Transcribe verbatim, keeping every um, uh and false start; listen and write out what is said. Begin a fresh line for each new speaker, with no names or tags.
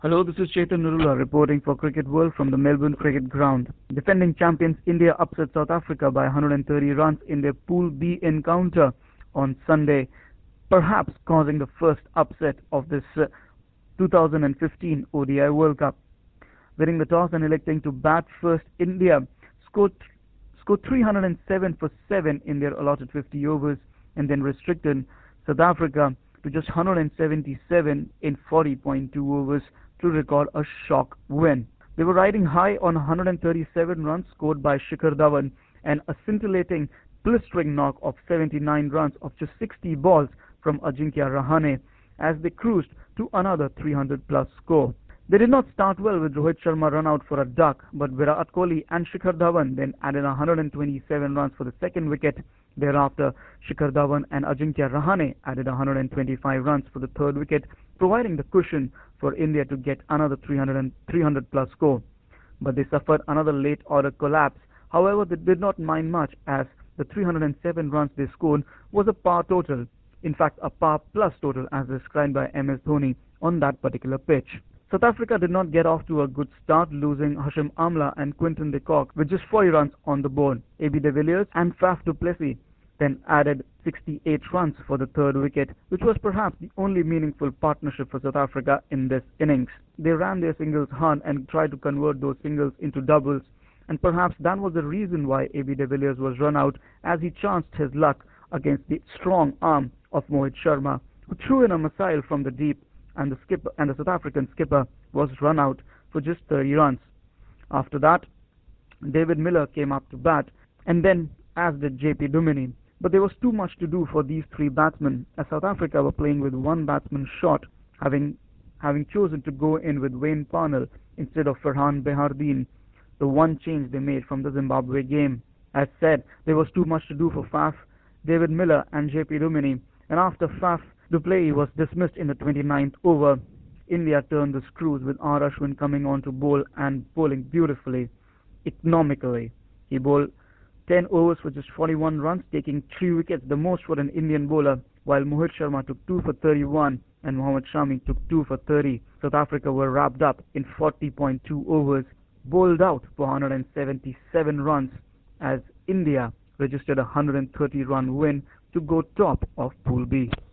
Hello, this is Chetan Nirula reporting for Cricket World from the Melbourne Cricket Ground. Defending champions India upset South Africa by one hundred thirty runs in their Pool B encounter on Sunday, perhaps causing the first upset of this uh, two thousand fifteen O D I World Cup. Winning the toss and electing to bat first, India scored, scored three hundred seven for seven in their allotted fifty overs and then restricted South Africa to just one hundred seventy-seven in forty point two overs to record a shock win. They were riding high on one hundred thirty-seven runs scored by Shikhar Dhawan and a scintillating blistering knock of seventy-nine runs of just sixty balls from Ajinkya Rahane as they cruised to another three hundred plus score. They did not start well with Rohit Sharma run out for a duck, but Virat Kohli and Shikhar Dhawan then added one hundred twenty-seven runs for the second wicket. Thereafter, Shikhar Dhawan and Ajinkya Rahane added one hundred twenty-five runs for the third wicket, providing the cushion for India to get another three hundred, three hundred plus score. But they suffered another late order collapse. However, they did not mind much as the three hundred seven runs they scored was a par total. In fact, a par plus total as described by M S Dhoni on that particular pitch. South Africa did not get off to a good start, losing Hashim Amla and Quinton de Kock with just forty runs on the board. A B de Villiers and Faf du Plessis then added sixty-eight runs for the third wicket, which was perhaps the only meaningful partnership for South Africa in this innings. They ran their singles hard and tried to convert those singles into doubles, and perhaps that was the reason why A B de Villiers was run out, as he chanced his luck against the strong arm of Mohit Sharma, who threw in a missile from the deep, and the skipper and the South African skipper was run out for just thirty runs. After that, David Miller came up to bat, and then as did J P Duminy. But there was too much to do for these three batsmen, as South Africa were playing with one batsman short, having having chosen to go in with Wayne Parnell instead of Farhan Behardine, the one change they made from the Zimbabwe game. As said, there was too much to do for Faf, David Miller and J P Duminy, and after Faf du Plessis was dismissed in the twenty-ninth over, India turned the screws with R Ashwin coming on to bowl and bowling beautifully, economically. He bowled ten overs for just forty-one runs, taking three wickets, the most for an Indian bowler, while Mohit Sharma took two for thirty-one and Mohammad Shami took two for thirty. South Africa were wrapped up in forty point two overs, bowled out for one hundred seventy-seven runs as India registered a one hundred thirty run win to go top of Pool B.